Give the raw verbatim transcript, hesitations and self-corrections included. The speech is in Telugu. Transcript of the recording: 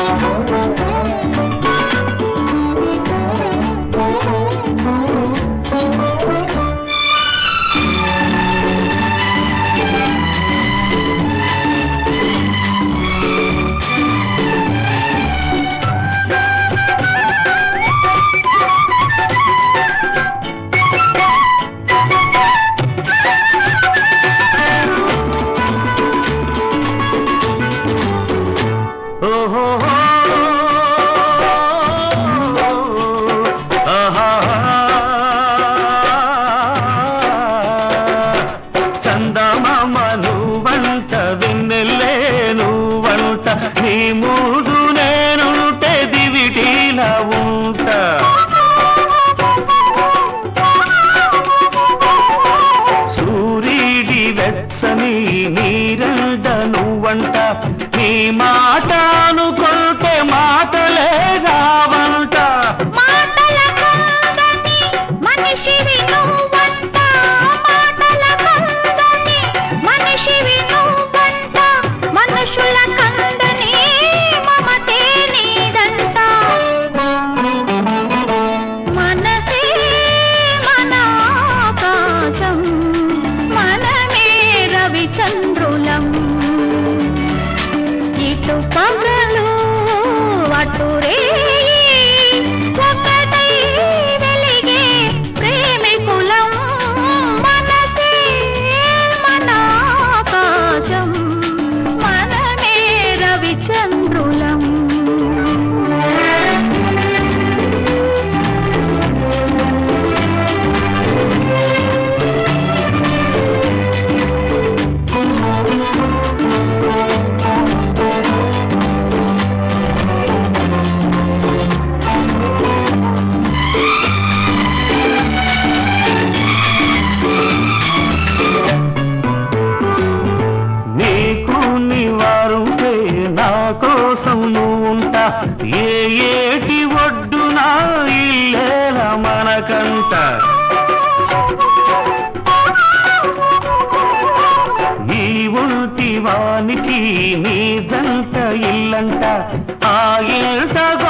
నీ మూడు నేనుంటే దివిటీలా ఉంటా సూర్యుడి వెచ్చని నీరంట నువ్వంట నీ మాట అనుకుంటే మాటలే రావంట మనిషివి నువ్వంట మాటల కందని మనిషివి నువ్వంట మనుషుల కందని మమతే నీదంట మనసే మన ఆకాశం మనమే రవిచంద్రులం ఇటు పగలు అటు రే కోసం నువ్వుంటా ఏ ఏటి ఒడ్డున ఇల్లేల మనకంట ఈ ఒంటి వానికి నీ జంట ఇల్లంట ఆ ఇల్ట